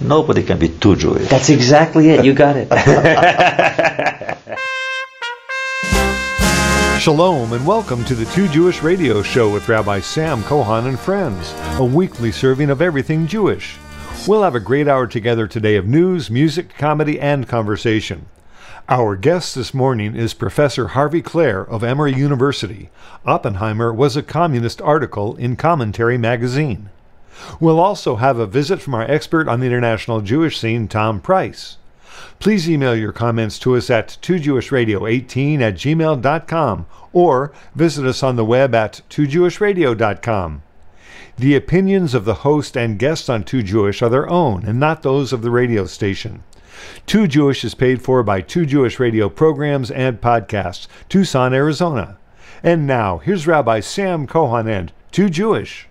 Nobody can be too Jewish. That's exactly it. You got it. Shalom and welcome to the Too Jewish Radio Show with Rabbi Sam Kohan and friends, a weekly serving of everything Jewish. We'll have a great hour together today of news, music, comedy, and conversation. Our guest this morning is Professor Harvey Clare of Emory University. Oppenheimer was a communist article in Commentary magazine. We'll also have a visit from our expert on the international Jewish scene, Tom Price. Please email your comments to us at 2jewishradio18@gmail.com or visit us on the web at 2jewishradio.com. The opinions of the host and guests on Too Jewish are their own and not those of the radio station. Too Jewish is paid for by Too Jewish Radio programs and podcasts, Tucson, Arizona. And now, here's Rabbi Sam Kohan and Too Jewish.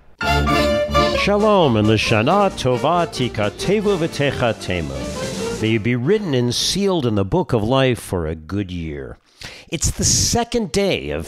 Shalom and L'Shana Tova Tikatevu V'Techatemu. May you be written and sealed in the book of life for a good year. It's the second day of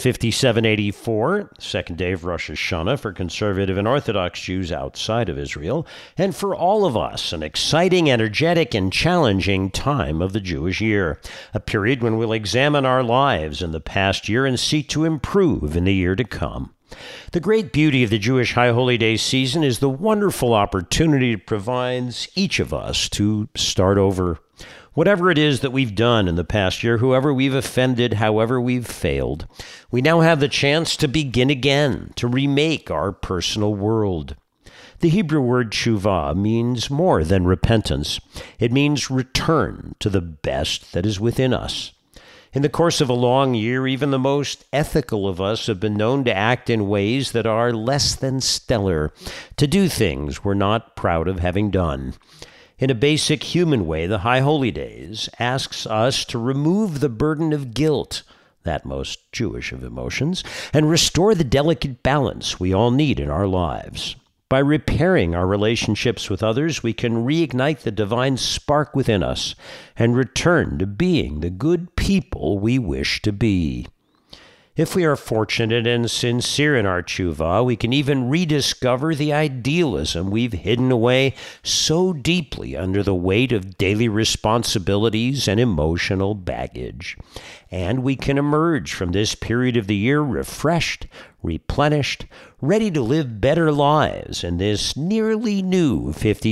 5784, second day of Rosh Hashanah for conservative and Orthodox Jews outside of Israel, and for all of us, an exciting, energetic, and challenging time of the Jewish year, a period when we'll examine our lives in the past year and seek to improve in the year to come. The great beauty of the Jewish High Holy Day season is the wonderful opportunity it provides each of us to start over. Whatever it is that we've done in the past year, whoever we've offended, however we've failed, we now have the chance to begin again, to remake our personal world. The Hebrew word tshuva means more than repentance. It means return to the best that is within us. In the course of a long year, even the most ethical of us have been known to act in ways that are less than stellar, to do things we're not proud of having done. In a basic human way, the High Holy Days asks us to remove the burden of guilt, that most Jewish of emotions, and restore the delicate balance we all need in our lives. By repairing our relationships with others, we can reignite the divine spark within us and return to being the good people we wish to be. If we are fortunate and sincere in our tshuva, we can even rediscover the idealism we've hidden away so deeply under the weight of daily responsibilities and emotional baggage. And we can emerge from this period of the year refreshed, replenished, ready to live better lives in this nearly new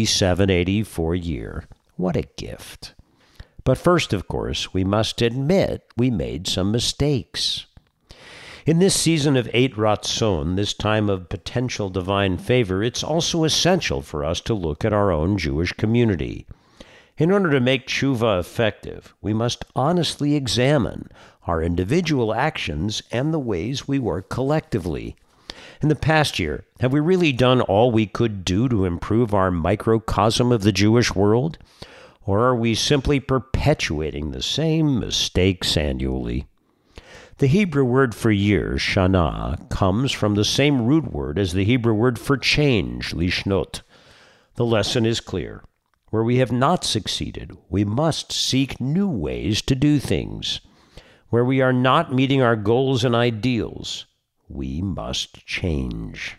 5784 year. What a gift. But first, of course, we must admit we made some mistakes. In this season of Eit Ratzon, this time of potential divine favor, it's also essential for us to look at our own Jewish community. In order to make tshuva effective, we must honestly examine our individual actions and the ways we work collectively. In the past year, have we really done all we could do to improve our microcosm of the Jewish world? Or are we simply perpetuating the same mistakes annually? The Hebrew word for year, shana, comes from the same root word as the Hebrew word for change, lishnot. The lesson is clear. Where we have not succeeded, we must seek new ways to do things. Where we are not meeting our goals and ideals, we must change.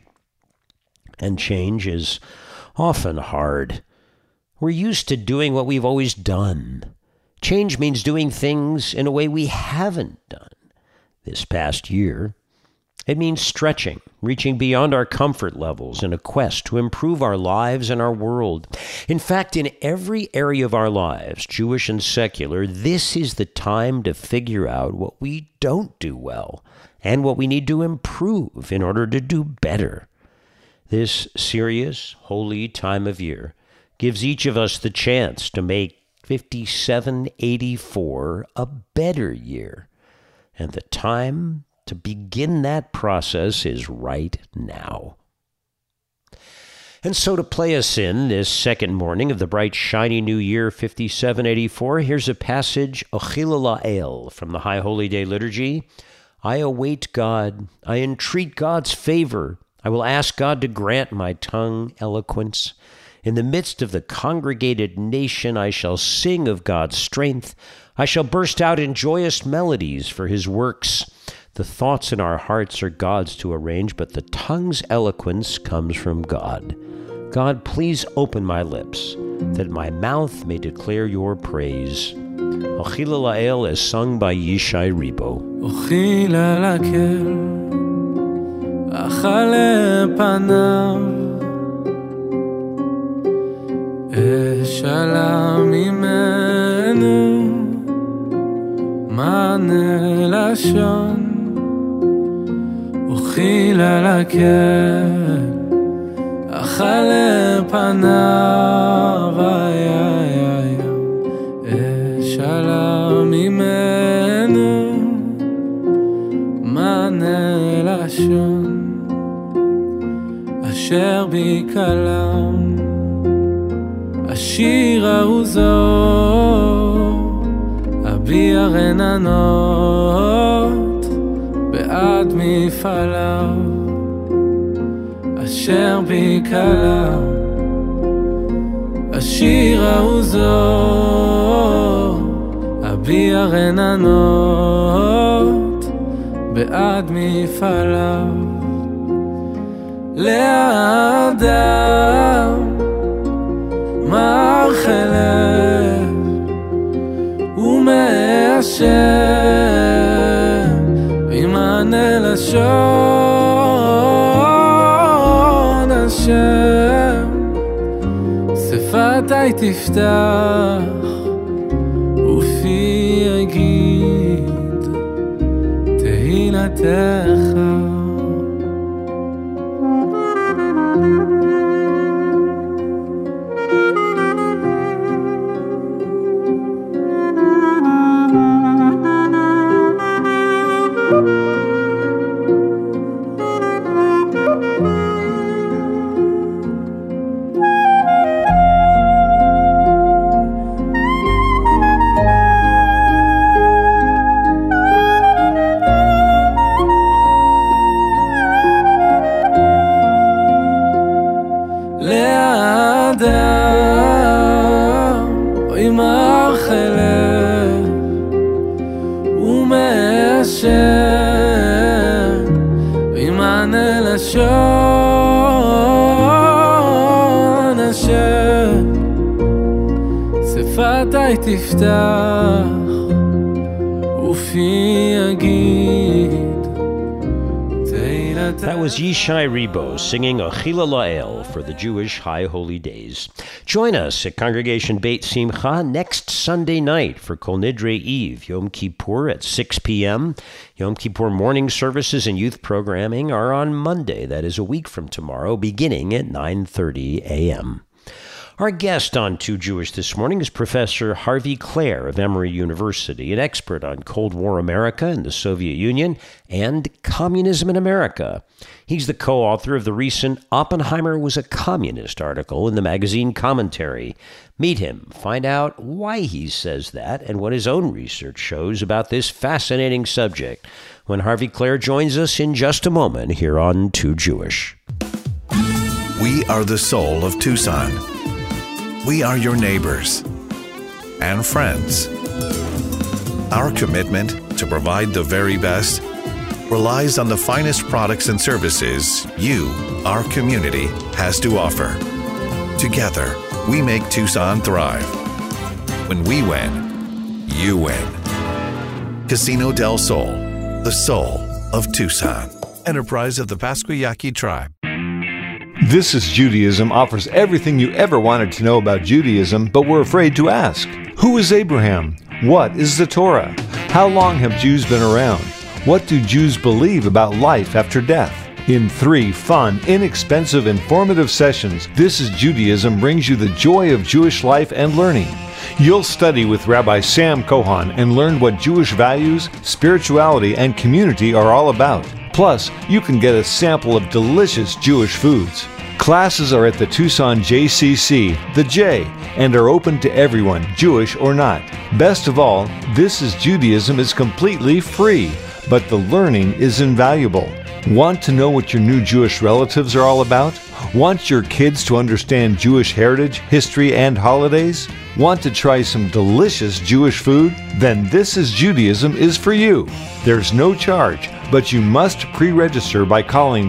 And change is often hard. We're used to doing what we've always done. Change means doing things in a way we haven't done this past year. It means stretching, reaching beyond our comfort levels in a quest to improve our lives and our world. In fact, in every area of our lives, Jewish and secular, this is the time to figure out what we don't do well and what we need to improve in order to do better. This serious, holy time of year gives each of us the chance to make 5784 a better year. And the time to begin that process is right now. And so to play us in this second morning of the bright, shiny new year 5784, here's a passage, Ochila La'el, from the High Holy Day Liturgy. I await God. I entreat God's favor. I will ask God to grant my tongue eloquence. In the midst of the congregated nation, I shall sing of God's strength. I shall burst out in joyous melodies for his works. The thoughts in our hearts are God's to arrange, but the tongue's eloquence comes from God. God, please open my lips, that my mouth may declare your praise. Ochila La'el is sung by Yishai Ribo. Ochila Lakel, Achale Panav, Eshala Mimenu, Mane Lashon, Ochila Lakel, Achale Panav, Eshala Mimenu, Mane Lashon, Asher Bikalam, השיר האוזו, אביע רננות, בעד מפעליו, אשר ביקלה. השיר האוזו, אביע רננות, בעד מפעליו. לאדם מרחלב ומאשר וימענה לשון השם שפתי תפתח ופי יגיד תהילתך. שפתי תפתח ופי יגיד. That was Yishai Ribo singing Ochila La'el for the Jewish High Holy Days. Join us at Congregation Beit Simcha next Sunday night for Kol Nidre Eve, Yom Kippur at 6 p.m. Yom Kippur morning services and youth programming are on Monday, that is a week from tomorrow, beginning at 9:30 a.m. Our guest on Too Jewish this morning is Professor Harvey Clare of Emory University, an expert on Cold War America and the Soviet Union and communism in America. He's the co-author of the recent Oppenheimer Was a Communist article in the magazine Commentary. Meet him, find out why he says that and what his own research shows about this fascinating subject when Harvey Clare joins us in just a moment here on Too Jewish. We are the soul of Tucson. We are your neighbors and friends. Our commitment to provide the very best relies on the finest products and services you, our community, has to offer. Together, we make Tucson thrive. When we win, you win. Casino del Sol, the soul of Tucson. Enterprise of the Pasquayaqui tribe. This is Judaism offers everything you ever wanted to know about Judaism, but were afraid to ask. Who is Abraham? What is the Torah? How long have Jews been around? What do Jews believe about life after death? In 3 fun, inexpensive, informative sessions, This is Judaism brings you the joy of Jewish life and learning. You'll study with Rabbi Sam Cohan and learn what Jewish values, spirituality, and community are all about. Plus, you can get a sample of delicious Jewish foods. Classes are at the Tucson JCC, the J, and are open to everyone, Jewish or not. Best of all, This is Judaism is completely free, but the learning is invaluable. Want to know what your new Jewish relatives are all about? Want your kids to understand Jewish heritage, history, and holidays? Want to try some delicious Jewish food? Then This Is Judaism is for you. There's no charge, but you must pre-register by calling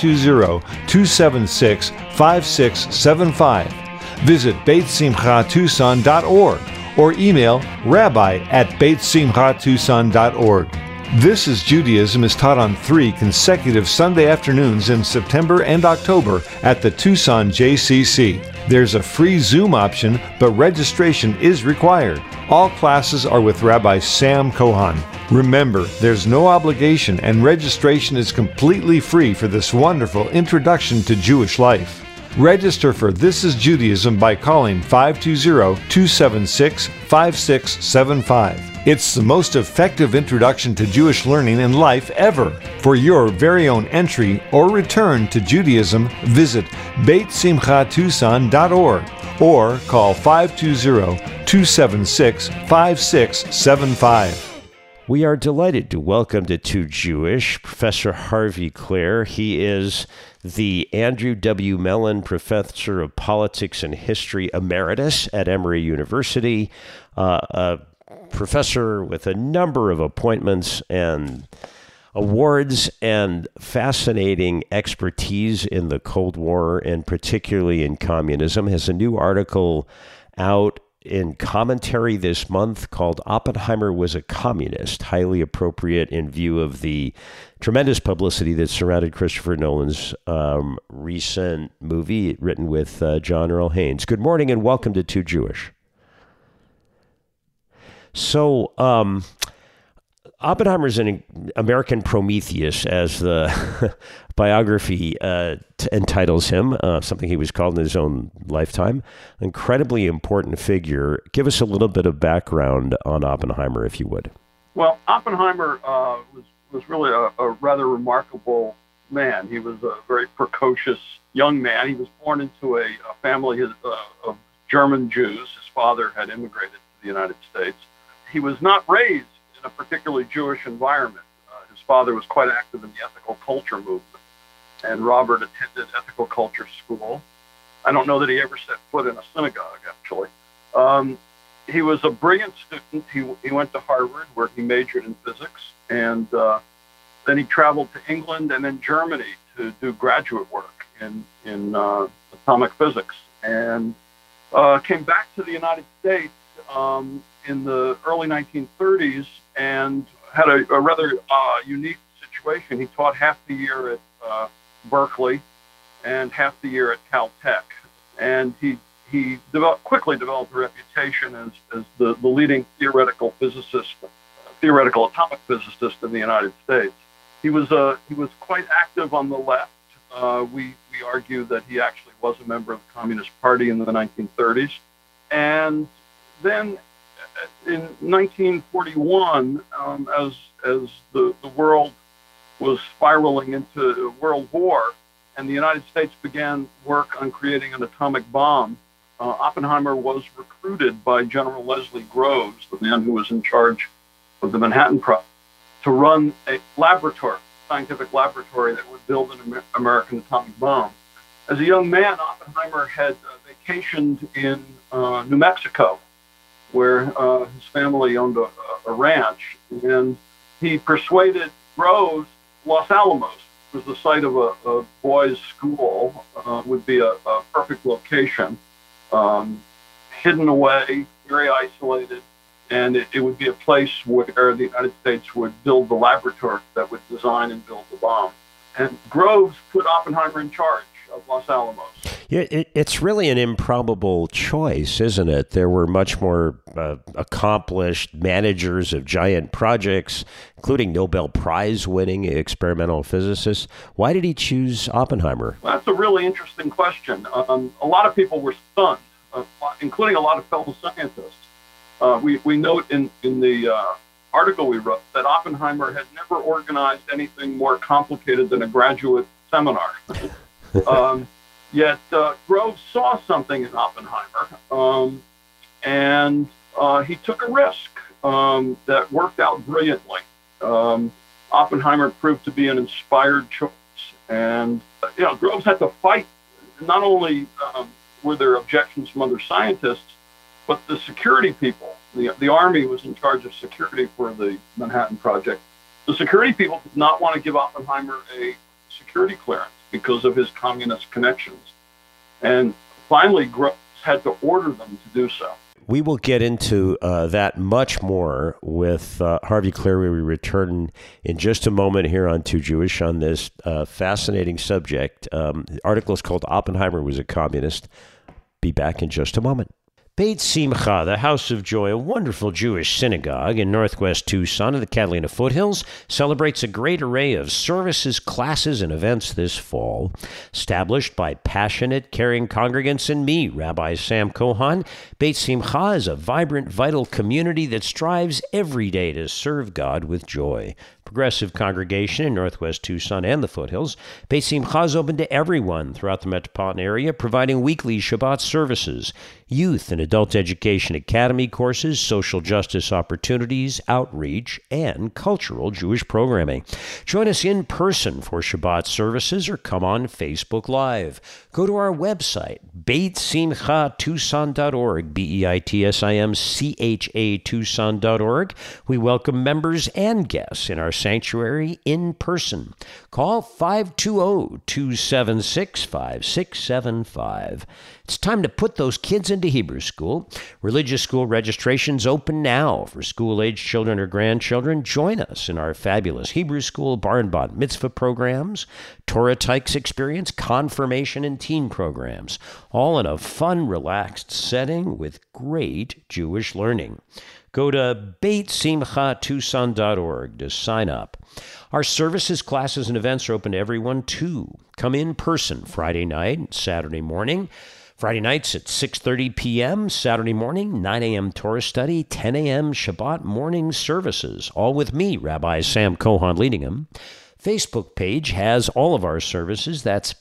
520-276-5675. Visit BeitSimchaTucson.org or email rabbi@BeitSimchaTucson.org. This Is Judaism is taught on 3 consecutive Sunday afternoons in September and October at the Tucson JCC. There's a free Zoom option, but registration is required. All classes are with Rabbi Sam Cohon. Remember, there's no obligation and registration is completely free for this wonderful introduction to Jewish life. Register for This Is Judaism by calling 520-276-5675. It's the most effective introduction to Jewish learning and life ever. For your very own entry or return to Judaism, visit BeitSimchaTucson.org or call 520-276-5675. We are delighted to welcome to Too Jewish Professor Harvey Clare. He is the Andrew W. Mellon Professor of Politics and History Emeritus at Emory University, a professor with a number of appointments and awards and fascinating expertise in the Cold War and particularly in communism. Has a new article out in Commentary this month called Oppenheimer Was a Communist, highly appropriate in view of the tremendous publicity that surrounded Christopher Nolan's recent movie written with John Earl Haynes. Good morning and welcome to Too Jewish. So, Oppenheimer's an American Prometheus, as the biography entitles him, something he was called in his own lifetime. Incredibly important figure. Give us a little bit of background on Oppenheimer, if you would. Well, Oppenheimer was really a rather remarkable man. He was a very precocious young man. He was born into a family of German Jews. His father had immigrated to the United States. He was not raised in a particularly Jewish environment. His father was quite active in the ethical culture movement, and Robert attended ethical culture school. I don't know that he ever set foot in a synagogue, actually. He was a brilliant student. He went to Harvard, where he majored in physics, and then he traveled to England and then Germany to do graduate work in atomic physics, and came back to the United States in the early 1930s and had a rather unique situation. He taught half the year at Berkeley and half the year at Caltech. And he quickly developed a reputation as the leading theoretical atomic physicist in the United States. He was quite active on the left. We argue that he actually was a member of the Communist Party in the 1930s. And then in 1941, as the world was spiraling into a world war and the United States began work on creating an atomic bomb, Oppenheimer was recruited by General Leslie Groves, the man who was in charge of the Manhattan Project, to run a scientific laboratory that would build an American atomic bomb. As a young man, Oppenheimer had vacationed in New Mexico, where his family owned a ranch, and he persuaded Groves Los Alamos, which was the site of a boys' school, would be a perfect location, hidden away, very isolated, and it would be a place where the United States would build the laboratory that would design and build the bomb. And Groves put Oppenheimer in charge of Los Alamos. Yeah, it's really an improbable choice, isn't it? There were much more accomplished managers of giant projects, including Nobel Prize-winning experimental physicists. Why did he choose Oppenheimer? Well, that's a really interesting question. A lot of people were stunned, including a lot of fellow scientists. We note in the article we wrote that Oppenheimer had never organized anything more complicated than a graduate seminar. Yet Groves saw something in Oppenheimer, and he took a risk that worked out brilliantly. Oppenheimer proved to be an inspired choice, and Groves had to fight. Not only were there objections from other scientists, But the security people, the Army was in charge of security for the Manhattan Project. The security people did not want to give Oppenheimer a security clearance because of his communist connections. And finally, Gross had to order them to do so. We will get into that much more with Harvey Cleary. We return in just a moment here on Too Jewish on this fascinating subject. The article is called Oppenheimer Was a Communist. Be back in just a moment. Beit Simcha, the House of Joy, a wonderful Jewish synagogue in northwest Tucson in the Catalina foothills, celebrates a great array of services, classes, and events this fall. Established by passionate, caring congregants and me, Rabbi Sam Kohan, Beit Simcha is a vibrant, vital community that strives every day to serve God with joy. Progressive congregation in northwest Tucson and the foothills, Beit Simcha is open to everyone throughout the metropolitan area, providing weekly Shabbat services, youth and adult education academy courses, social justice opportunities, outreach, and cultural Jewish programming. Join us in person for Shabbat services or come on Facebook Live. Go to our website, BeitSimchaTucson.org, BeitSimcha Tucson.org. We welcome members and guests in our sanctuary in person. Call 520-276-5675. It's time to put those kids into Hebrew school. Religious school registration's open now for school-aged children or grandchildren. Join us in our fabulous Hebrew school, bar and bat mitzvah programs, Torah Tykes experience, confirmation, and teen programs, all in a fun, relaxed setting with great Jewish learning. Go to BeitSimchaTucson.org to sign up. Our services, classes, and events are open to everyone, too. Come in person Friday night and Saturday morning. Friday nights at 6:30 p.m., Saturday morning, 9 a.m. Torah study, 10 a.m. Shabbat morning services, all with me, Rabbi Sam Kohan, leading them. Facebook page has all of our services. That's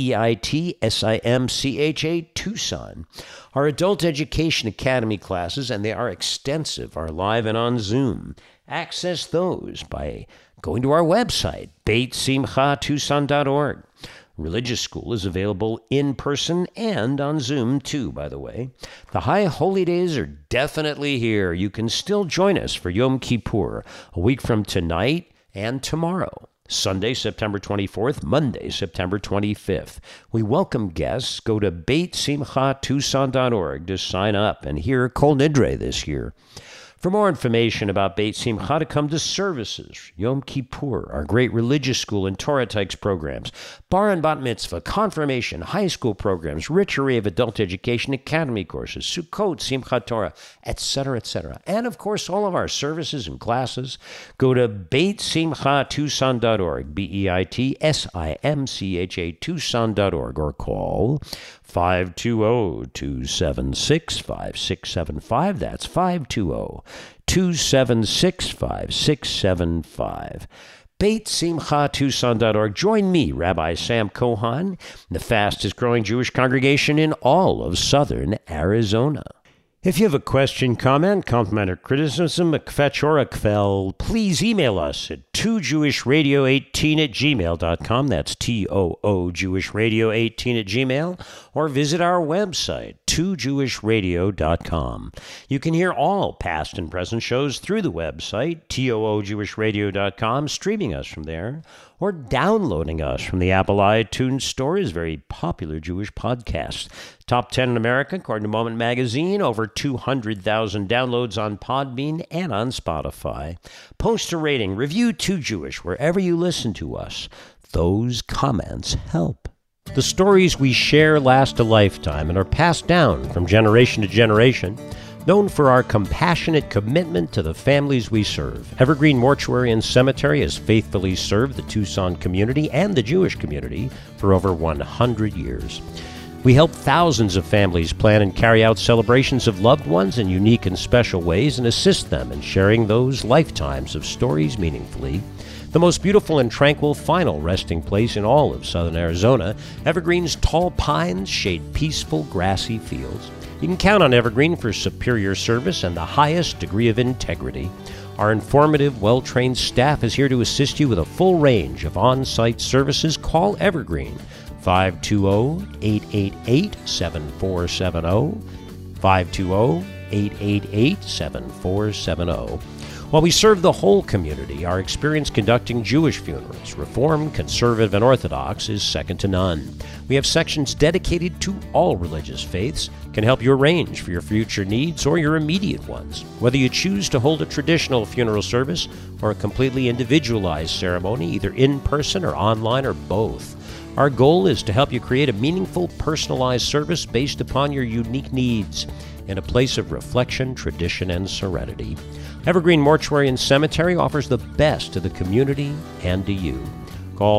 BeitSimcha Tucson. Our Adult Education Academy classes, and they are extensive, are live and on Zoom. Access those by going to our website, BeitSimchaTucson.org. Religious school is available in person and on Zoom, too, by the way. The High Holy Days are definitely here. You can still join us for Yom Kippur, a week from tonight and tomorrow. Sunday, September 24th, Monday, September 25th. We welcome guests. Go to BeitSimchaTucson.org to sign up and hear Kol Nidre this year. For more information about Beit Simcha, to come to services, Yom Kippur, our great religious school and Torah Tykes programs, bar and bat mitzvah, confirmation, high school programs, rich array of adult education academy courses, Sukkot, Simchat Torah, etc., etc. And, of course, all of our services and classes, go to BeitSimchaTucson.org, BeitSimcha Tucson.org, or call 520-276-5675. That's 520-276-5675. BeitSimchaTucson.org. Join me, Rabbi Sam Kohan, the fastest growing Jewish congregation in all of southern Arizona. If you have a question, comment, compliment, or criticism, a kvetch or a kvel, please email us at 2jewishradio18@gmail.com. That's TOOJewishradio18@gmail. Or visit our website, 2jewishradio.com. You can hear all past and present shows through the website, TOOJewishradio.com, streaming us from there, or downloading us from the Apple iTunes Store is very popular Jewish podcast. Top 10 in America, according to Moment Magazine, over 200,000 downloads on Podbean and on Spotify. Post a rating, review Too Jewish wherever you listen to us. Those comments help. The stories we share last a lifetime and are passed down from generation to generation. Known for our compassionate commitment to the families we serve, Evergreen Mortuary and Cemetery has faithfully served the Tucson community and the Jewish community for over 100 years. We help thousands of families plan and carry out celebrations of loved ones in unique and special ways and assist them in sharing those lifetimes of stories meaningfully. The most beautiful and tranquil final resting place in all of southern Arizona, Evergreen's tall pines shade peaceful grassy fields. You can count on Evergreen for superior service and the highest degree of integrity. Our informative, well-trained staff is here to assist you with a full range of on-site services. Call Evergreen, 520-888-7470, 888-7470. While we serve the whole community, our experience conducting Jewish funerals, Reformed, Conservative, and Orthodox, is second to none. We have sections dedicated to all religious faiths, can help you arrange for your future needs or your immediate ones. Whether you choose to hold a traditional funeral service or a completely individualized ceremony, either in person or online or both, our goal is to help you create a meaningful, personalized service based upon your unique needs in a place of reflection, tradition, and serenity. Evergreen Mortuary and Cemetery offers the best to the community and to you. Call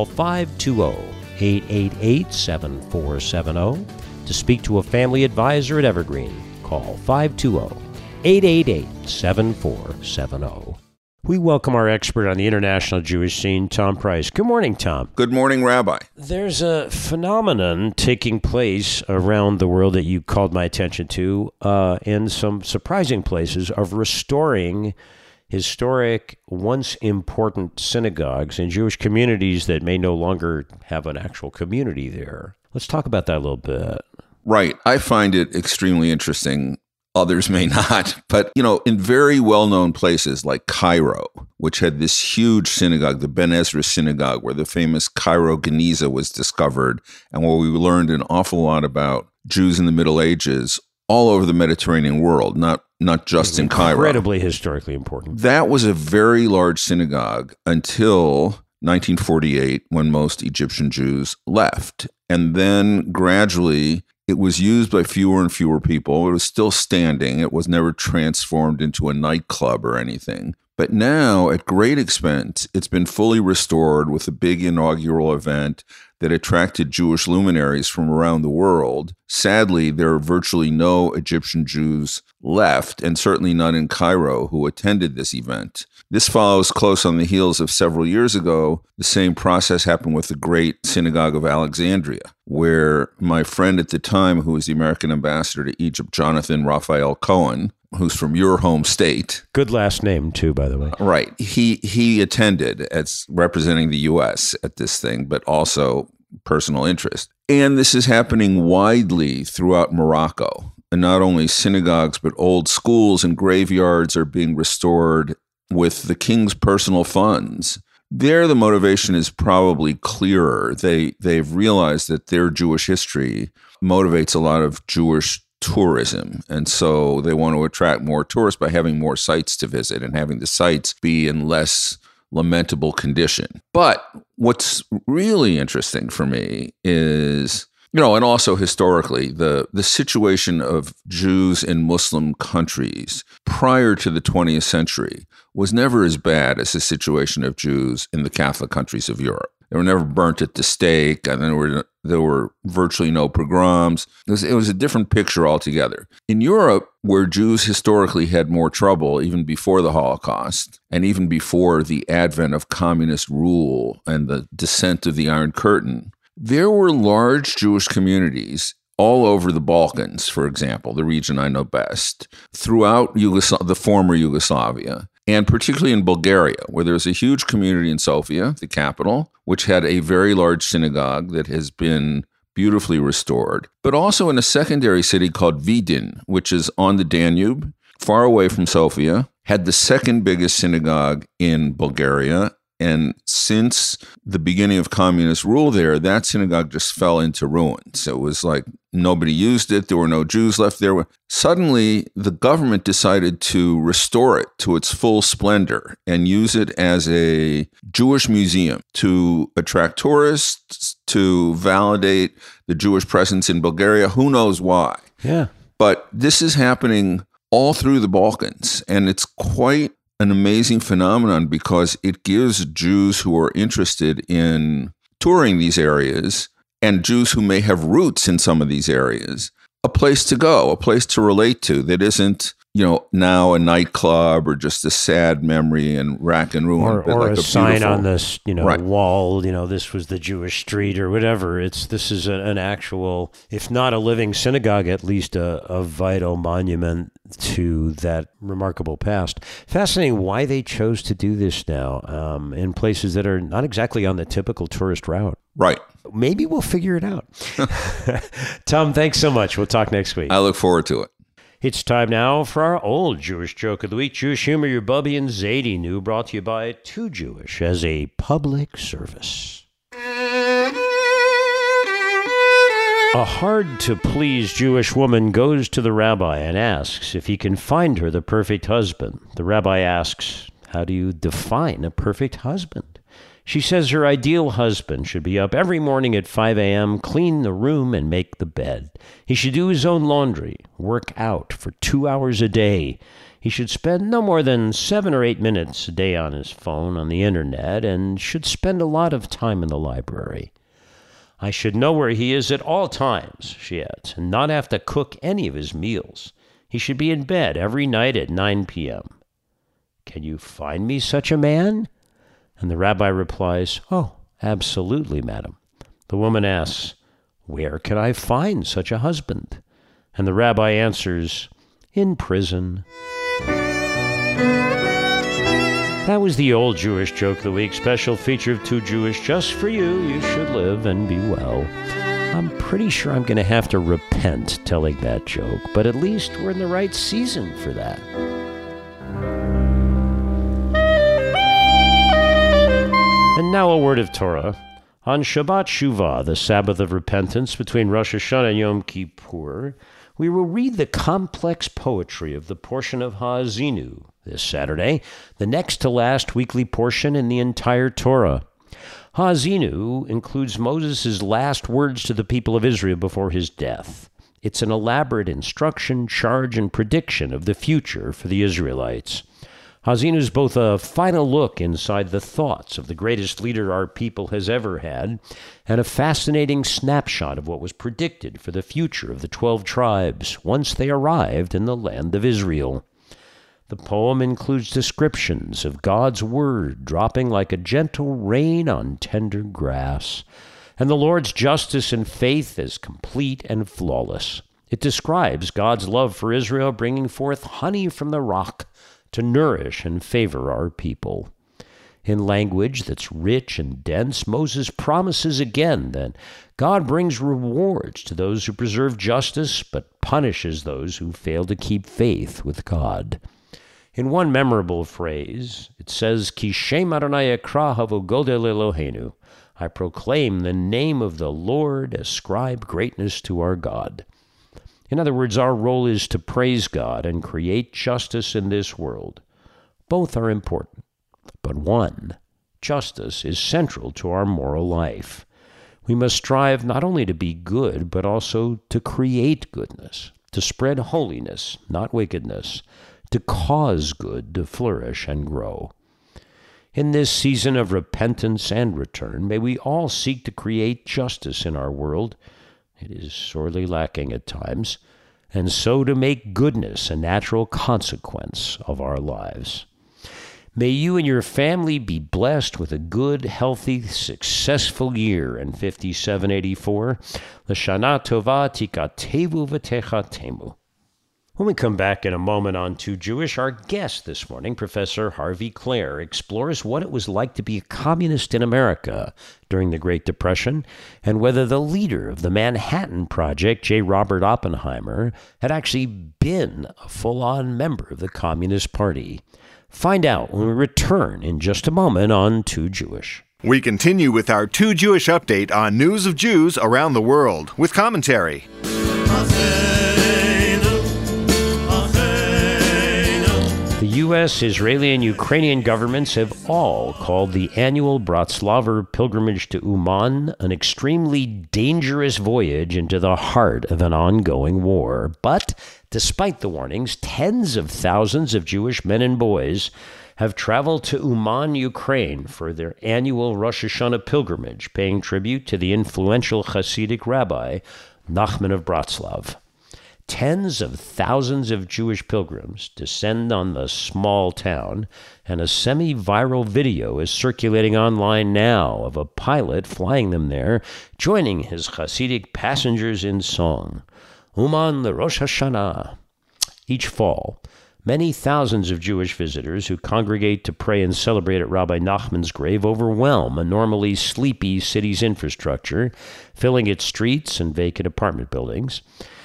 520-888-7470 to speak to a family advisor at Evergreen. Call 520-888-7470. We welcome our expert on the international Jewish scene, Tom Price. Good morning, Tom. Good morning, Rabbi. There's a phenomenon taking place around the world that you called my attention to in some surprising places of restoring historic, once important synagogues in Jewish communities that may no longer have an actual community there. Let's talk about that a little bit. Right. I find it extremely interesting. Others may not. But, in very well-known places like Cairo, which had this huge synagogue, the Ben Ezra Synagogue, where the famous Cairo Geniza was discovered, and where we learned an awful lot about Jews in the Middle Ages all over the Mediterranean world, not just in Cairo. Incredibly historically important. That was a very large synagogue until 1948, when most Egyptian Jews left. And then gradually it was used by fewer and fewer people. It was still standing. It was never transformed into a nightclub or anything. But now, at great expense, it's been fully restored with a big inaugural event that attracted Jewish luminaries from around the world. Sadly, there are virtually no Egyptian Jews left, and certainly none in Cairo, who attended this event. This follows close on the heels of several years ago. The same process happened with the great Synagogue of Alexandria, where my friend at the time, who was the American ambassador to Egypt, Jonathan Raphael Cohen, who's from your home state. Good last name, too, by the way. Right. He attended as representing the U.S. at this thing, but also personal interest. And this is happening widely throughout Morocco. And not only synagogues, but old schools and graveyards are being restored with the king's personal funds. There, the motivation is probably clearer. They've realized that their Jewish history motivates a lot of Jewish tourism. And so they want to attract more tourists by having more sites to visit and having the sites be in less lamentable condition. But what's really interesting for me is, and also historically, the situation of Jews in Muslim countries prior to the 20th century was never as bad as the situation of Jews in the Catholic countries of Europe. They were never burnt at the stake, and there were virtually no pogroms. It was a different picture altogether. In Europe, where Jews historically had more trouble, even before the Holocaust, and even before the advent of communist rule and the descent of the Iron Curtain, there were large Jewish communities all over the Balkans, for example, the region I know best, throughout the former Yugoslavia, and particularly in Bulgaria, where there's a huge community in Sofia, the capital, which had a very large synagogue that has been beautifully restored, but also in a secondary city called Vidin, which is on the Danube, far away from Sofia, had the second biggest synagogue in Bulgaria. And since the beginning of communist rule there, that synagogue just fell into ruins. It was like nobody used it. There were no Jews left there. Suddenly, the government decided to restore it to its full splendor and use it as a Jewish museum to attract tourists, to validate the Jewish presence in Bulgaria. Who knows why? Yeah. But this is happening all through the Balkans, and it's quite an amazing phenomenon because it gives Jews who are interested in touring these areas and Jews who may have roots in some of these areas a place to go, a place to relate to that isn't, now a nightclub or just a sad memory and rack and ruin. Or like a sign on this, right. wall, this was the Jewish street or whatever. This is an actual, if not a living synagogue, at least a vital monument to that remarkable past. Fascinating why they chose to do this now in places that are not exactly on the typical tourist route. Right. Maybe we'll figure it out. Tom, thanks so much. We'll talk next week. I look forward to it. It's time now for our old Jewish joke of the week. Jewish humor, your Bubby and Zadie New, brought to you by Too Jewish as a public service. A hard-to-please Jewish woman goes to the rabbi and asks if he can find her the perfect husband. The rabbi asks, how do you define a perfect husband? She says her ideal husband should be up every morning at 5 a.m., clean the room, and make the bed. He should do his own laundry, work out for 2 hours a day. He should spend no more than 7 or 8 minutes a day on his phone, on the internet, and should spend a lot of time in the library. I should know where he is at all times, she adds, and not have to cook any of his meals. He should be in bed every night at 9 p.m. Can you find me such a man? And the rabbi replies, oh, absolutely, madam. The woman asks, where can I find such a husband? And the rabbi answers, in prison. That was the old Jewish joke of the week, special feature of Too Jewish, just for you. You should live and be well. I'm pretty sure I'm going to have to repent telling that joke, but at least we're in the right season for that. And now a word of Torah. On Shabbat Shuvah, the Sabbath of repentance between Rosh Hashanah and Yom Kippur, we will read the complex poetry of the portion of Ha'azinu this Saturday, the next to last weekly portion in the entire Torah. Ha'azinu includes Moses' last words to the people of Israel before his death. It's an elaborate instruction, charge, and prediction of the future for the Israelites. Ha'azinu is both a final look inside the thoughts of the greatest leader our people has ever had, and a fascinating snapshot of what was predicted for the future of the 12 tribes once they arrived in the land of Israel. The poem includes descriptions of God's word dropping like a gentle rain on tender grass, and the Lord's justice and faith as complete and flawless. It describes God's love for Israel bringing forth honey from the rock to nourish and favor our people. In language that's rich and dense, Moses promises again that God brings rewards to those who preserve justice, but punishes those who fail to keep faith with God. In one memorable phrase, it says, Ki Shem Adonai Ekra Havogodel Eloheinu. I proclaim the name of the Lord, ascribe greatness to our God. In other words, our role is to praise God and create justice in this world. Both are important, but one, justice, is central to our moral life. We must strive not only to be good, but also to create goodness, to spread holiness, not wickedness, to cause good to flourish and grow. In this season of repentance and return, may we all seek to create justice in our world. It is sorely lacking at times, and so to make goodness a natural consequence of our lives. May you and your family be blessed with a good, healthy, successful year in 5784. L'shana tova tikatevu v'techatemu. When we come back in a moment on Too Jewish, our guest this morning, Professor Harvey Clare, explores what it was like to be a communist in America during the Great Depression and whether the leader of the Manhattan Project, J. Robert Oppenheimer, had actually been a full-on member of the Communist Party. Find out when we return in just a moment on Too Jewish. We continue with our Too Jewish update on news of Jews around the world with commentary. The U.S., Israeli, and Ukrainian governments have all called the annual Bratslaver pilgrimage to Uman an extremely dangerous voyage into the heart of an ongoing war. But despite the warnings, tens of thousands of Jewish men and boys have traveled to Uman, Ukraine for their annual Rosh Hashanah pilgrimage, paying tribute to the influential Hasidic rabbi Nachman of Bratslav. Tens of thousands of Jewish pilgrims descend on the small town, and a semi-viral video is circulating online now of a pilot flying them there, joining his Hasidic passengers in song, Uman LeRosh Hashanah. Each fall, many thousands of Jewish visitors who congregate to pray and celebrate at Rabbi Nachman's grave overwhelm a normally sleepy city's infrastructure, filling its streets and vacant apartment buildings.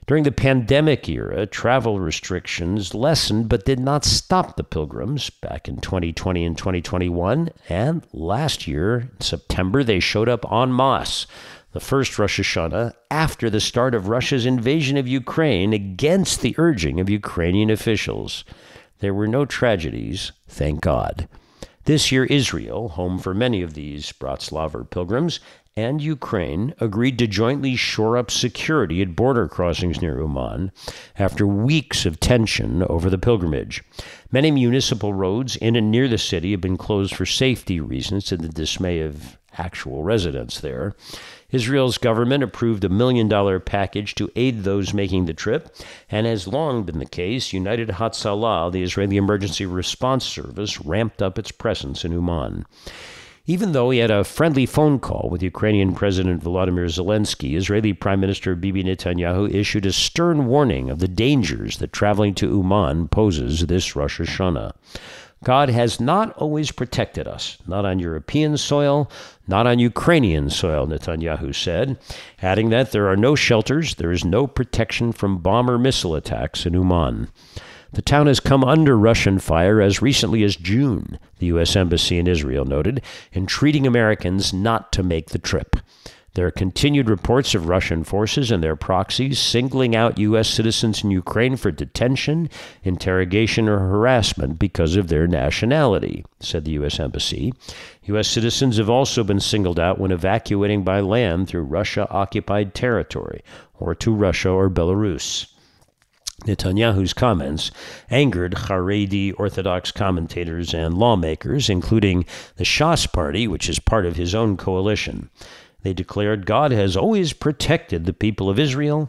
During the pandemic era, travel restrictions lessened but did not stop the pilgrims back in 2020 and 2021. And last year, in September, they showed up en masse, the first Rosh Hashanah after the start of Russia's invasion of Ukraine against the urging of Ukrainian officials. There were no tragedies, thank God. This year, Israel, home for many of these Bratslaver pilgrims, and Ukraine agreed to jointly shore up security at border crossings near Uman after weeks of tension over the pilgrimage. Many municipal roads in and near the city have been closed for safety reasons, to the dismay of actual residents there. Israel's government approved $1 million package to aid those making the trip, and has long been the case, United Hatzalah, the Israeli Emergency Response Service, ramped up its presence in Uman. Even though he had a friendly phone call with Ukrainian President Volodymyr Zelensky, Israeli Prime Minister Bibi Netanyahu issued a stern warning of the dangers that traveling to Uman poses this Rosh Hashanah. God has not always protected us, not on European soil, not on Ukrainian soil, Netanyahu said, adding that there are no shelters, there is no protection from bomb or missile attacks in Uman. The town has come under Russian fire as recently as June, the U.S. Embassy in Israel noted, entreating Americans not to make the trip. There are continued reports of Russian forces and their proxies singling out U.S. citizens in Ukraine for detention, interrogation, or harassment because of their nationality, said the U.S. Embassy. U.S. citizens have also been singled out when evacuating by land through Russia-occupied territory or to Russia or Belarus. Netanyahu's comments angered Haredi Orthodox commentators and lawmakers, including the Shas Party, which is part of his own coalition. They declared God has always protected the people of Israel.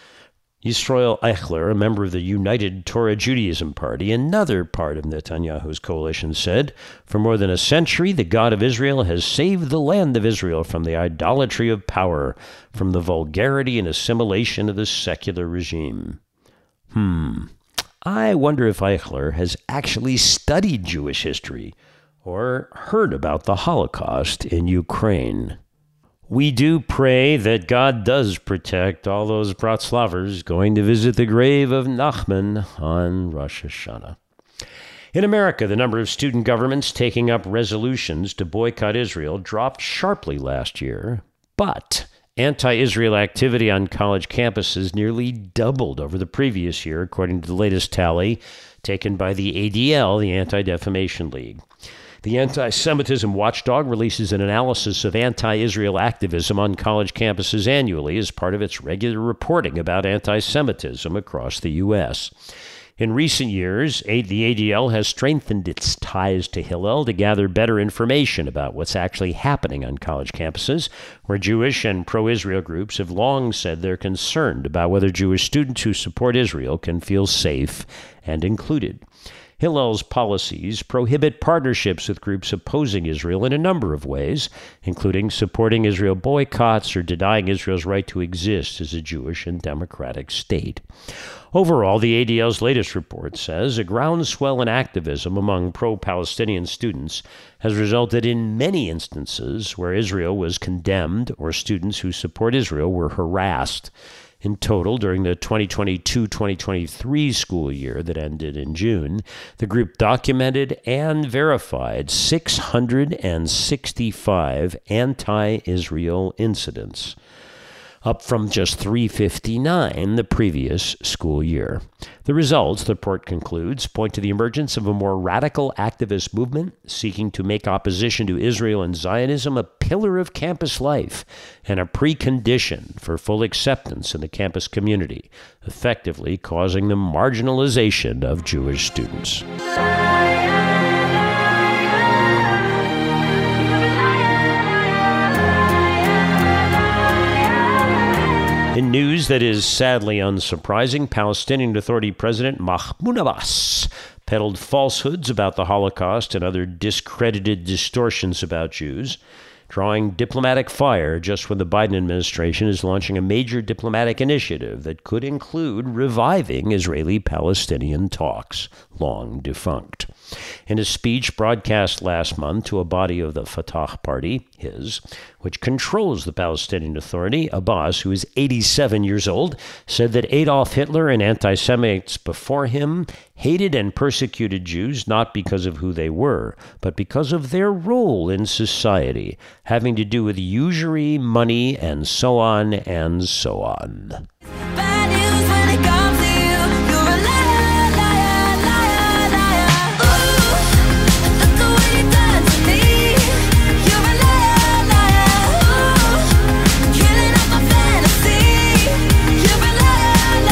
Yisrael Eichler, a member of the United Torah Judaism Party, another part of Netanyahu's coalition, said, "For more than a century, the God of Israel has saved the land of Israel from the idolatry of power, from the vulgarity and assimilation of the secular regime." I wonder if Eichler has actually studied Jewish history or heard about the Holocaust in Ukraine. We do pray that God does protect all those Bratslavers going to visit the grave of Nachman on Rosh Hashanah. In America, the number of student governments taking up resolutions to boycott Israel dropped sharply last year, but anti-Israel activity on college campuses nearly doubled over the previous year, according to the latest tally taken by the ADL, the Anti-Defamation League. The Anti-Semitism Watchdog releases an analysis of anti-Israel activism on college campuses annually as part of its regular reporting about anti-Semitism across the U.S. In recent years, the ADL has strengthened its ties to Hillel to gather better information about what's actually happening on college campuses, where Jewish and pro-Israel groups have long said they're concerned about whether Jewish students who support Israel can feel safe and included. Hillel's policies prohibit partnerships with groups opposing Israel in a number of ways, including supporting Israel boycotts or denying Israel's right to exist as a Jewish and democratic state. Overall, the ADL's latest report says a groundswell in activism among pro-Palestinian students has resulted in many instances where Israel was condemned or students who support Israel were harassed. In total, during the 2022-2023 school year that ended in June, the group documented and verified 665 anti-Israel incidents, up from just 359 the previous school year. The results, the report concludes, point to the emergence of a more radical activist movement seeking to make opposition to Israel and Zionism a pillar of campus life and a precondition for full acceptance in the campus community, effectively causing the marginalization of Jewish students. In news that is sadly unsurprising, Palestinian Authority President Mahmoud Abbas peddled falsehoods about the Holocaust and other discredited distortions about Jews. drawing diplomatic fire just when the Biden administration is launching a major diplomatic initiative that could include reviving Israeli-Palestinian talks, long defunct. In a speech broadcast last month to a body of the Fatah party, his, which controls the Palestinian Authority, Abbas, who is 87 years old, said that Adolf Hitler and anti-Semites before him hated and persecuted Jews not because of who they were, but because of their role in society, having to do with usury, money, and so on and so on. Bad news when it comes to you. You're a liar, liar, liar, liar. Ooh, look at what you've done to me. You're a liar, liar. Ooh, killing up my fantasy. You're a liar,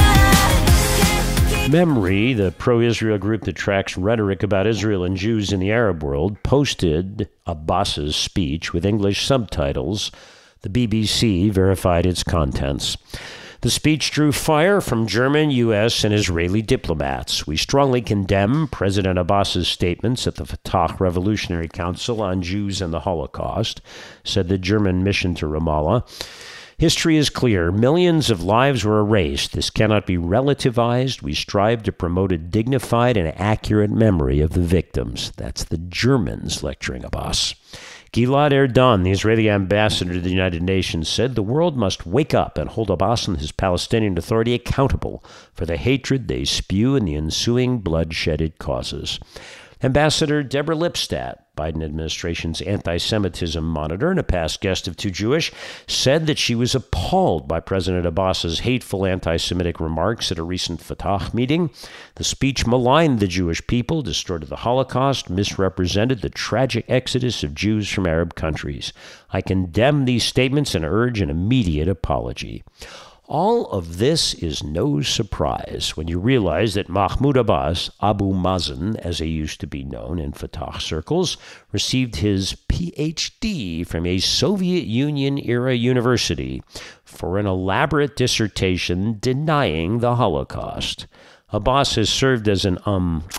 liar. Memory, the pro-Israel group that tracks rhetoric about Israel and Jews in the Arab world, posted Abbas's speech with English subtitles. The BBC verified its contents. The speech drew fire from German, U.S., and Israeli diplomats. We strongly condemn President Abbas's statements at the Fatah Revolutionary Council on Jews and the Holocaust, said the German mission to Ramallah. History is clear. Millions of lives were erased. This cannot be relativized. We strive to promote a dignified and accurate memory of the victims. That's the Germans lecturing Abbas. Gilad Erdan, the Israeli ambassador to the United Nations, said the world must wake up and hold Abbas and his Palestinian Authority accountable for the hatred they spew and the ensuing bloodshed it causes. Ambassador Deborah Lipstadt, Biden administration's anti-Semitism monitor and a past guest of Too Jewish, said that she was appalled by President Abbas's hateful anti-Semitic remarks at a recent Fatah meeting. The speech maligned the Jewish people, distorted the Holocaust, misrepresented the tragic exodus of Jews from Arab countries. I condemn these statements and urge an immediate apology. All of this is no surprise when you realize that Mahmoud Abbas, Abu Mazen, as he used to be known in Fatah circles, received his Ph.D. from a Soviet Union-era university for an elaborate dissertation denying the Holocaust. Abbas has served as an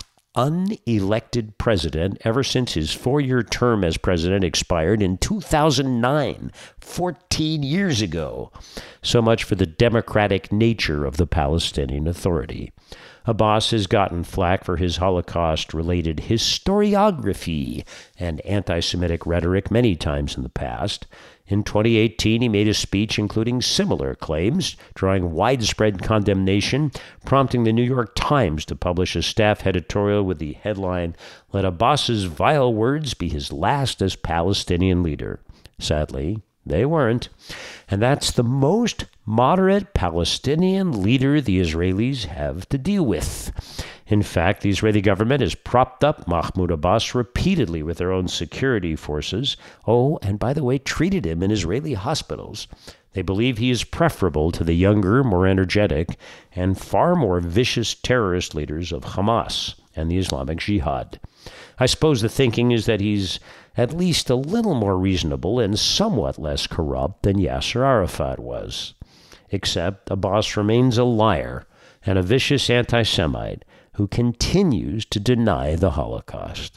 unelected president ever since his 4-year term as president expired in 2009, 14 years ago. So much for the democratic nature of the Palestinian Authority. Abbas has gotten flack for his Holocaust-related historiography and anti-Semitic rhetoric many times in the past. In 2018, he made a speech including similar claims, drawing widespread condemnation, prompting the New York Times to publish a staff editorial with the headline, "Let Abbas's vile words be his last as Palestinian leader." Sadly, they weren't. And that's the most moderate Palestinian leader the Israelis have to deal with. In fact, the Israeli government has propped up Mahmoud Abbas repeatedly with their own security forces. Oh, and by the way, treated him in Israeli hospitals. They believe he is preferable to the younger, more energetic, and far more vicious terrorist leaders of Hamas and the Islamic Jihad. I suppose the thinking is that he's at least a little more reasonable and somewhat less corrupt than Yasser Arafat was. Except Abbas remains a liar and a vicious anti-Semite who continues to deny the Holocaust.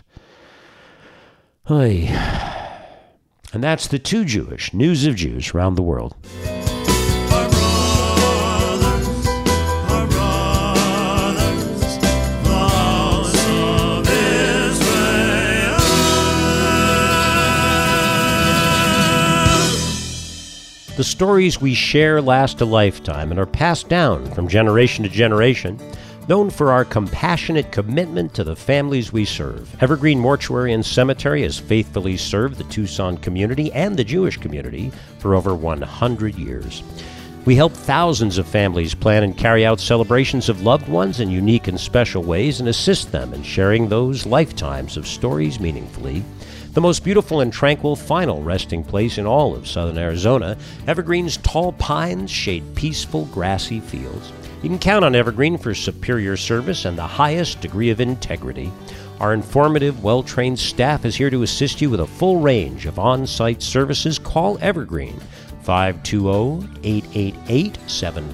Oy. And that's the Too Jewish News of Jews around the world. The stories we share last a lifetime and are passed down from generation to generation, known for our compassionate commitment to the families we serve. Evergreen Mortuary and Cemetery has faithfully served the Tucson community and the Jewish community for over 100 years. We help thousands of families plan and carry out celebrations of loved ones in unique and special ways and assist them in sharing those lifetimes of stories meaningfully. The most beautiful and tranquil final resting place in all of southern Arizona, Evergreen's tall pines shade peaceful, grassy fields. You can count on Evergreen for superior service and the highest degree of integrity. Our informative, well-trained staff is here to assist you with a full range of on-site services. Call Evergreen,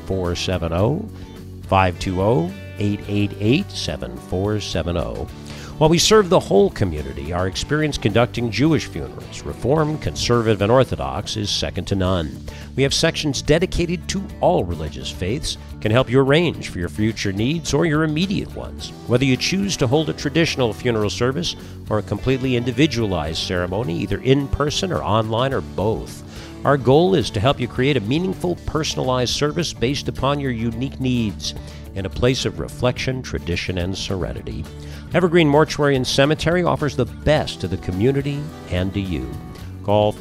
520-888-7470, 520-888-7470. While we serve the whole community, our experience conducting Jewish funerals, Reformed, Conservative, and Orthodox, is second to none. We have sections dedicated to all religious faiths, can help you arrange for your future needs or your immediate ones. Whether you choose to hold a traditional funeral service or a completely individualized ceremony, either in person or online or both, our goal is to help you create a meaningful, personalized service based upon your unique needs in a place of reflection, tradition, and serenity. Evergreen Mortuary and Cemetery offers the best to the community and to you. Call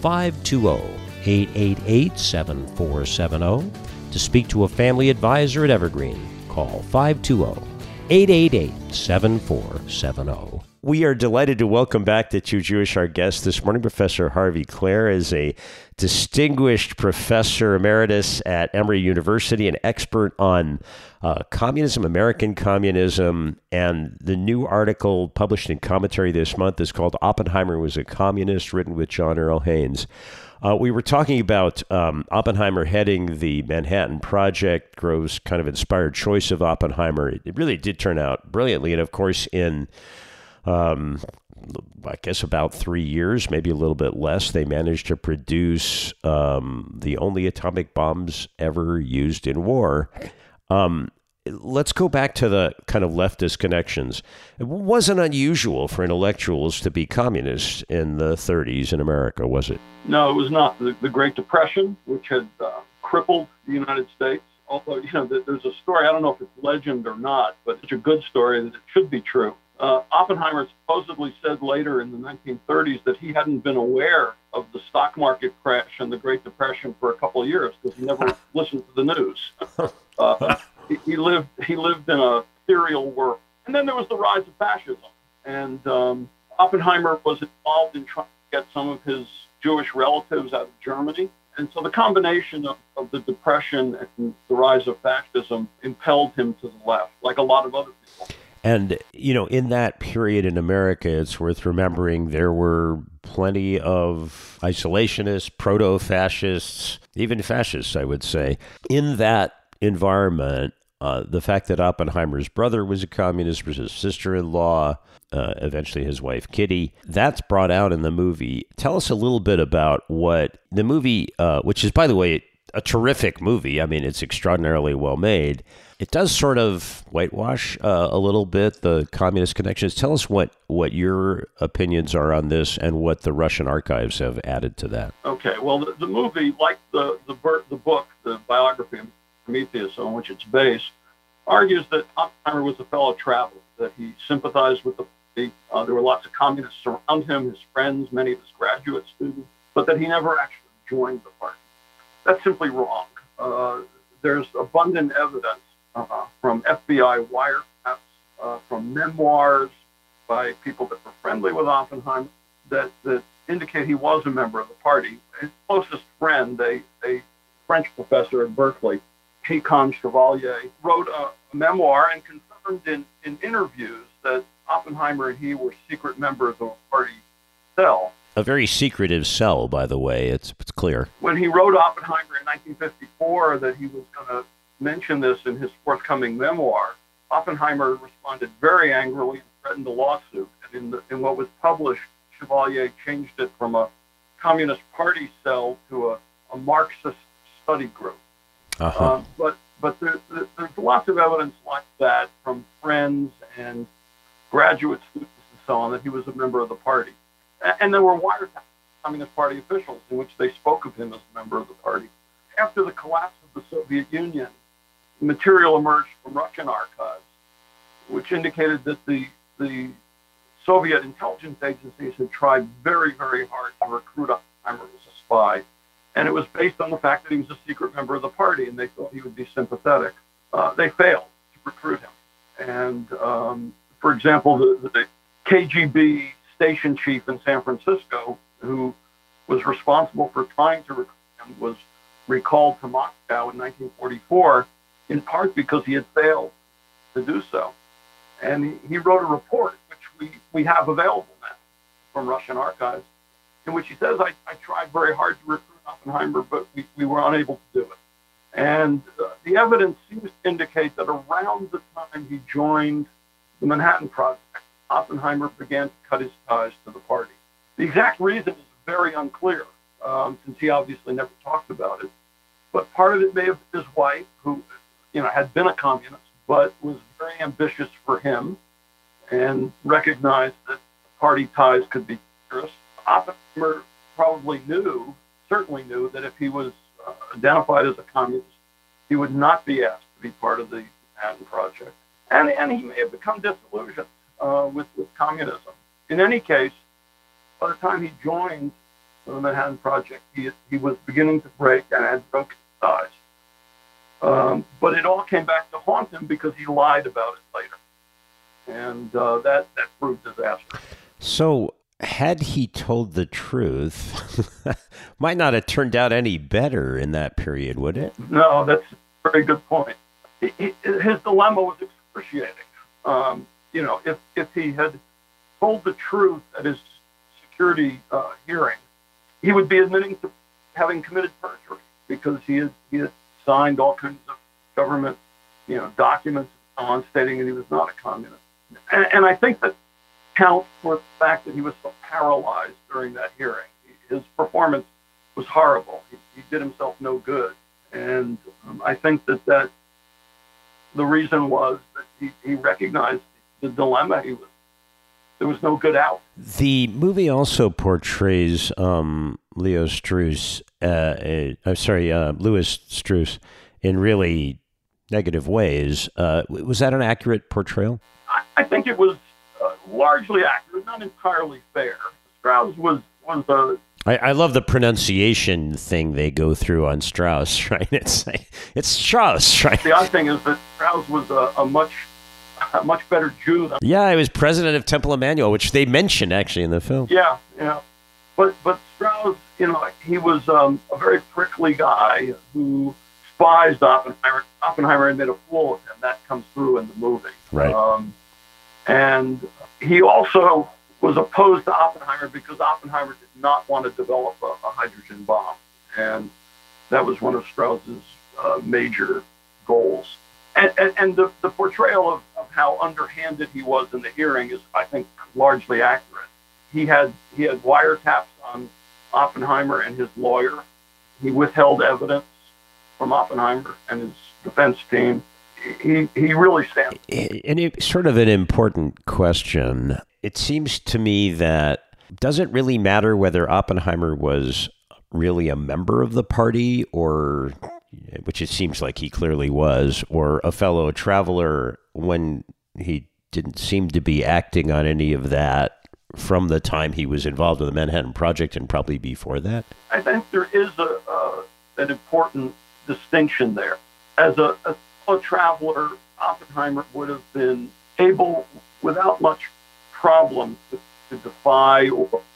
520-888-7470 to speak to a family advisor at Evergreen. Call 520-888-7470. We are delighted to welcome back to Two Jewish our guest this morning. Professor Harvey Clare is a distinguished professor emeritus at Emory University, an expert on communism, American communism, and the new article published in Commentary this month is called Oppenheimer Was a Communist, written with John Earl Haynes. We were talking about Oppenheimer heading the Manhattan Project, Grove's kind of inspired choice of Oppenheimer. It really did turn out brilliantly, and of course in I guess about 3 years, maybe a little bit less, they managed to produce the only atomic bombs ever used in war. Let's go back to the kind of leftist connections. It wasn't unusual for intellectuals to be communists in the 30s in America, was it? No, it was not. The Great Depression, which had crippled the United States, although, there's a story, I don't know if it's legend or not, but it's a good story that it should be true. Oppenheimer supposedly said later in the 1930s that he hadn't been aware of the stock market crash and the Great Depression for a couple of years because he never listened to the news. He lived in a serial world. And then there was the rise of fascism. And Oppenheimer was involved in trying to get some of his Jewish relatives out of Germany. And so the combination of the Depression and the rise of fascism impelled him to the left, like a lot of other people. And, in that period in America, it's worth remembering there were plenty of isolationists, proto-fascists, even fascists, I would say. In that environment, the fact that Oppenheimer's brother was a communist, was his sister-in-law, eventually his wife, Kitty, that's brought out in the movie. Tell us a little bit about what the movie, which is, by the way, a terrific movie. I mean, it's extraordinarily well made. It does sort of whitewash a little bit the communist connections. Tell us what your opinions are on this and what the Russian archives have added to that. Okay, well, the movie, like the book, the biography of Prometheus on which it's based, argues that Oppenheimer was a fellow traveler, that he sympathized with the party. There were lots of communists around him, his friends, many of his graduate students, but that he never actually joined the party. That's simply wrong. There's abundant evidence from FBI wiretaps, from memoirs by people that were friendly with Oppenheimer that indicate he was a member of the party. His closest friend, a French professor at Berkeley, Picon Chevalier, wrote a memoir and confirmed in interviews that Oppenheimer and he were secret members of a party cell. A very secretive cell, by the way, it's clear. When he wrote Oppenheimer in 1954 that he was going to mention this in his forthcoming memoir, Oppenheimer responded very angrily and threatened a lawsuit. And in what was published, Chevalier changed it from a Communist Party cell to a Marxist study group. Uh-huh. But there's lots of evidence like that from friends and graduate students and so on that he was a member of the party. And there were wiretaps Communist Party officials in which they spoke of him as a member of the party. After the collapse of the Soviet Union, material emerged from Russian archives, which indicated that the Soviet intelligence agencies had tried very, very hard to recruit Oppenheimer as a spy. And it was based on the fact that he was a secret member of the party and they thought he would be sympathetic. They failed to recruit him. And, for example, the KGB station chief in San Francisco, who was responsible for trying to recruit him, was recalled to Moscow in 1944, in part because he had failed to do so. And he wrote a report, which we have available now from Russian archives, in which he says, I tried very hard to recruit Oppenheimer, but we were unable to do it. And the evidence seems to indicate that around the time he joined the Manhattan Project, Oppenheimer began to cut his ties to the party. The exact reason is very unclear, since he obviously never talked about it. But part of it may have been his wife, who, had been a communist, but was very ambitious for him and recognized that party ties could be dangerous. Oppenheimer probably certainly knew that if he was identified as a communist, he would not be asked to be part of the Manhattan Project. And he may have become disillusioned with communism. In any case, by the time he joined the Manhattan Project, he was beginning to break and had broken ties. But it all came back to haunt him because he lied about it later. And that proved disastrous. So, had he told the truth, might not have turned out any better in that period, would it? No, that's a very good point. His dilemma was excruciating. If he had told the truth at his security hearing, he would be admitting to having committed perjury because he had signed all kinds of government, documents on stating that he was not a communist. And I think that counts for the fact that he was so paralyzed during that hearing. His performance was horrible. He did himself no good. And I think that the reason was that he recognized the dilemma he was. There was no good out. The movie also portrays Louis Strauss in really negative ways. Was that an accurate portrayal? I think it was largely accurate, not entirely fair. Strauss was a... I love the pronunciation thing they go through on Strauss, right? It's Strauss, right? The odd thing is that Strauss was a much better Jew than... Yeah, he was president of Temple Emmanuel, which they mention actually in the film. Yeah. But Strauss, he was a very prickly guy who despised Oppenheimer. Oppenheimer had made a fool of him. That comes through in the movie. Right. And he also was opposed to Oppenheimer because Oppenheimer did not want to develop a hydrogen bomb. And that was one of Strauss's major goals. And the portrayal of how underhanded he was in the hearing is, I think, largely accurate. He had wiretaps on Oppenheimer and his lawyer. He withheld evidence from Oppenheimer and his defense team. He really stands. And it's sort of an important question. It seems to me that it doesn't really matter whether Oppenheimer was really a member of the party or, which it seems like he clearly was, or a fellow traveler when he didn't seem to be acting on any of that from the time he was involved in the Manhattan Project and probably before that. I think there is an important distinction there. As a fellow traveler, Oppenheimer would have been able, without much problem, to defy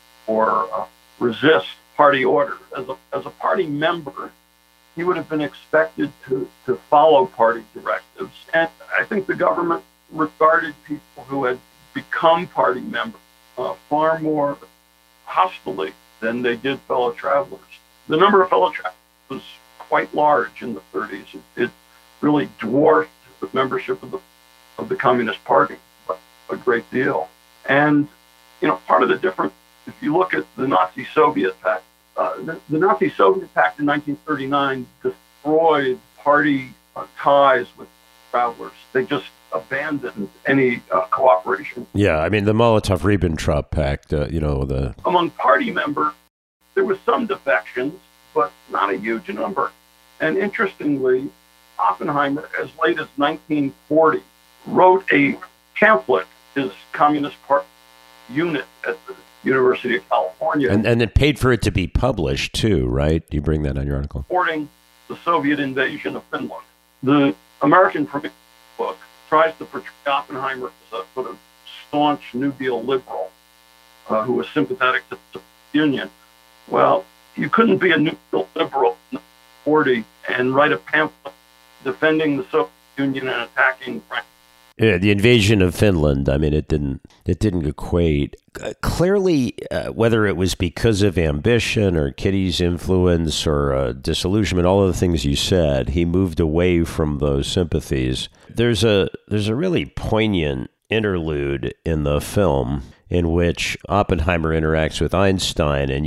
or resist party order. As a party member, he would have been expected to follow party directives. And I think the government regarded people who had become party members far more hostilely than they did fellow travelers. The number of fellow travelers was quite large in the 30s. It really dwarfed the membership of the Communist Party a great deal. And, part of the difference, if you look at the Nazi-Soviet Pact, the Nazi-Soviet Pact in 1939 destroyed party ties with travelers. They just abandoned any cooperation. Yeah, I mean, the Molotov-Ribbentrop Pact, Among party members, there was some defections, but not a huge number. And interestingly, Oppenheimer, as late as 1940, wrote a pamphlet, his Communist Party unit at the University of California. And it paid for it to be published, too, right? You bring that on your article. Supporting the Soviet invasion of Finland. The American Premiere book tries to portray Oppenheimer as a sort of staunch New Deal liberal who was sympathetic to the Union. Well, you couldn't be a New Deal liberal in 1940 and write a pamphlet defending the Soviet Union and attacking France. Yeah, the invasion of Finland. I mean, it didn't equate. Clearly, whether it was because of ambition or Kitty's influence or disillusionment, all of the things you said, he moved away from those sympathies. There's a really poignant interlude in the film in which Oppenheimer interacts with Einstein, and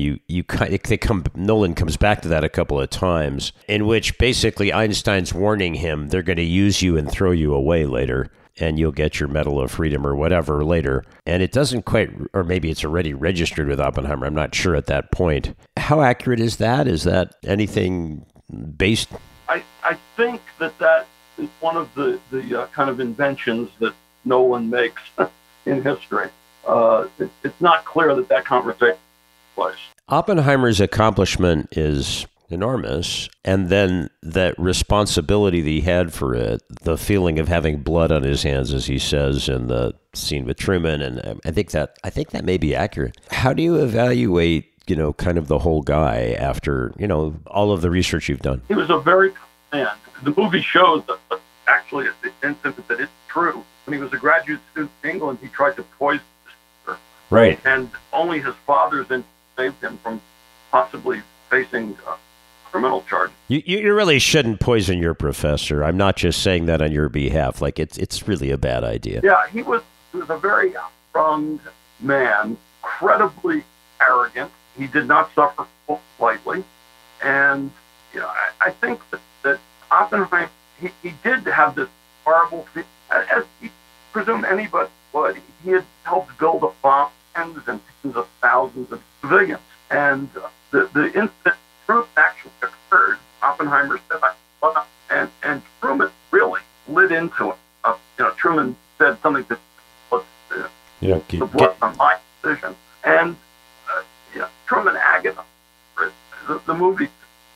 Nolan comes back to that a couple of times, in which basically Einstein's warning him they're going to use you and throw you away later, and you'll get your Medal of Freedom or whatever later. And it doesn't quite, or maybe it's already registered with Oppenheimer. I'm not sure at that point. How accurate is that? Is that anything based? I think that is one of the kind of inventions that Nolan makes in history. It's not clear that conversation took place. Oppenheimer's accomplishment is enormous, and then that responsibility that he had for it, the feeling of having blood on his hands, as he says in the scene with Truman, and I think that may be accurate. How do you evaluate, kind of the whole guy after, all of the research you've done? He was a very man. The movie shows that actually the incident that it's true. When he was a graduate student in England, he tried to poison his sister. Right. And only his father's interest saved him from possibly facing criminal charges. You really shouldn't poison your professor. I'm not just saying that on your behalf. Like, it's really a bad idea. Yeah, he was a very strong man, incredibly arrogant. He did not suffer lightly. And, I think that Oppenheimer, he did have this horrible thing, as he presumed anybody would. He had helped build a bomb, tens and tens of thousands of civilians. And the incident Truman actually occurred, Oppenheimer said, and Truman really lit into it. Truman said something that was the blood on my decision. And Truman agonized for it. The movie,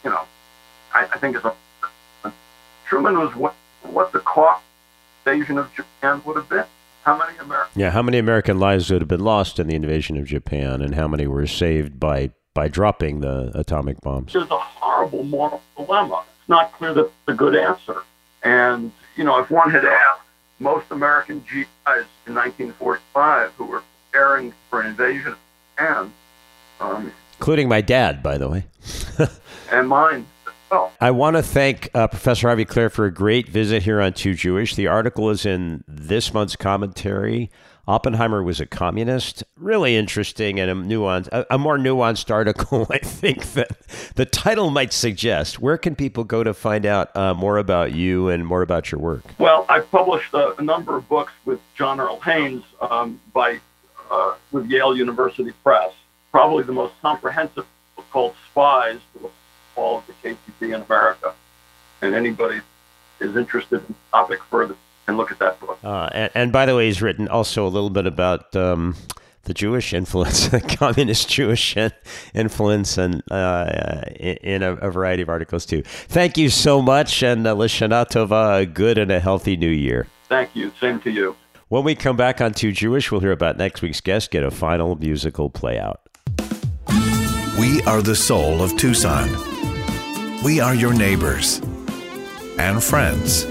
I think is Truman was what the cost invasion of Japan would have been. How many American lives would have been lost in the invasion of Japan, and how many were saved by dropping the atomic bombs? There's a horrible moral dilemma. It's not clear that's a good answer. And, if one had asked most American GIs in 1945 who were preparing for an invasion of Japan, including my dad, by the way, and mine. Oh. I want to thank Professor Harvey Clare for a great visit here on Too Jewish. The article is in this month's commentary. Oppenheimer was a communist. Really interesting and a more nuanced article, I think, that the title might suggest. Where can people go to find out more about you and more about your work? Well, I've published a number of books with John Earl Haynes with Yale University Press. Probably the most comprehensive book called Spies, all of the KGB in America. And anybody is interested in the topic further can look at that book. And by the way, he's written also a little bit about the Jewish influence, the communist Jewish influence, and in a variety of articles too. Thank you so much, and Lashana Tova, a good and a healthy new year. Thank you. Same to you. When we come back on Too Jewish, we'll hear about next week's guest, get a final musical play out. We are the soul of Tucson. We are your neighbors and friends.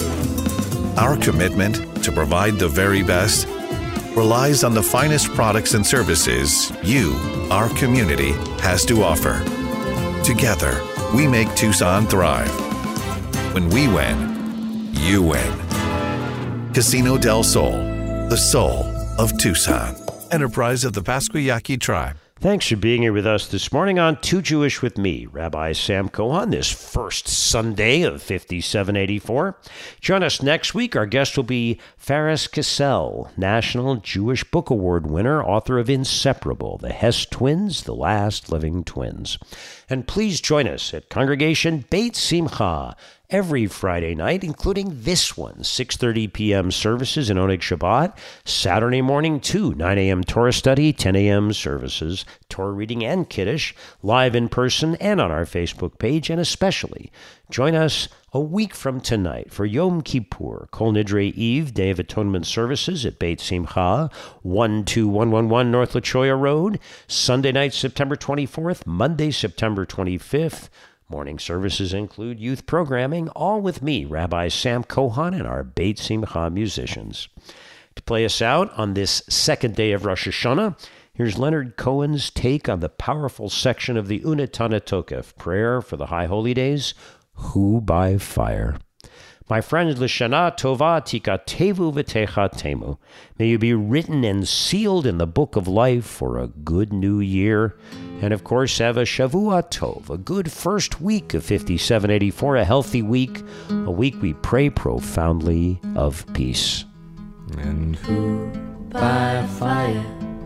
Our commitment to provide the very best relies on the finest products and services you, our community, has to offer. Together, we make Tucson thrive. When we win, you win. Casino del Sol, the soul of Tucson. Enterprise of the Pasquayaqui Tribe. Thanks for being here with us this morning on Too Jewish with me, Rabbi Sam Cohen, this first Sunday of 5784. Join us next week. Our guest will be Faris Cassel, National Jewish Book Award winner, author of Inseparable, The Hess Twins, The Last Living Twins. And please join us at Congregation Beit Simcha every Friday night, including this one, 6:30 p.m. services in Oneg Shabbat, Saturday morning too, 9 a.m. Torah study, 10 a.m. services, Torah reading and Kiddush, live in person and on our Facebook page, and especially join us a week from tonight for Yom Kippur, Kol Nidre Eve, Day of Atonement services at Beit Simcha, 12111 North La Choya Road, Sunday night, September 24th, Monday, September 25th. Morning services include youth programming, all with me, Rabbi Sam Cohen, and our Beit Simcha musicians. To play us out on this second day of Rosh Hashanah, here's Leonard Cohen's take on the powerful section of the Unetana Tokef, prayer for the High Holy Days, Who by Fire. My friends, L'Shana Tova Tikatevu V'Techatemu. May you be written and sealed in the book of life for a good new year. And of course, have a Shavua Tov, a good first week of 5784, a healthy week, a week we pray profoundly of peace. And who by a fire,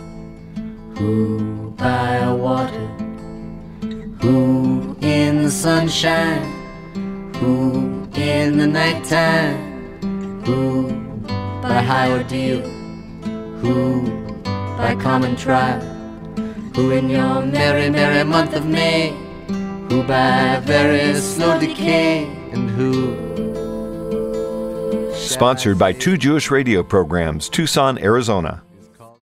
who by a water, who in the sunshine, who in the nighttime, who by high ordeal, who by common trial, who in your merry, merry month of May, who by very slow decay, and who... Sponsored by 2 Jewish radio programs, Tucson, Arizona.